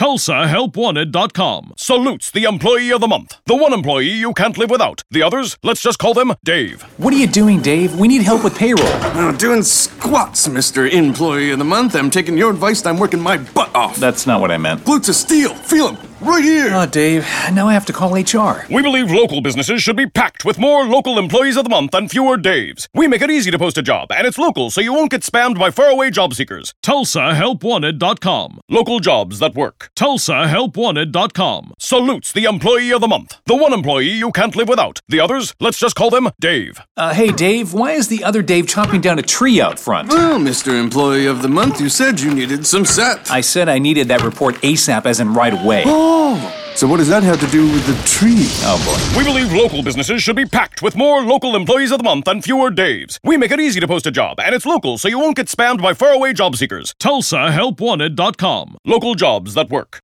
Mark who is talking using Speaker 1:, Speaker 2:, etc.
Speaker 1: TulsaHelpWanted.com salutes the employee of the month. The one employee you can't live without. The others, let's just call them Dave.
Speaker 2: What are you doing, Dave? We need help with payroll.
Speaker 3: Doing squats, Mr. Employee of the Month. I'm taking your advice and I'm working my butt off.
Speaker 2: That's not what I meant.
Speaker 3: Glutes of steel. Feel them. Right here.
Speaker 2: Oh, Dave, now I have to call HR.
Speaker 1: We believe local businesses should be packed with more local employees of the month and fewer Daves. We make it easy to post a job, and it's local, so you won't get spammed by faraway job seekers. TulsaHelpWanted.com. Local jobs that work. TulsaHelpWanted.com salutes the employee of the month. The one employee you can't live without. The others, let's just call them Dave.
Speaker 2: Hey, Dave, why is the other Dave chopping down a tree out front?
Speaker 3: Well, Mr. Employee of the Month, you said you needed some set.
Speaker 2: I said I needed that report ASAP, as in right away.
Speaker 3: So what does that have to do with the tree?
Speaker 2: Oh, boy.
Speaker 1: We believe local businesses should be packed with more local employees of the month and fewer Daves. We make it easy to post a job, and it's local, so you won't get spammed by faraway job seekers. TulsaHelpWanted.com. Local jobs that work.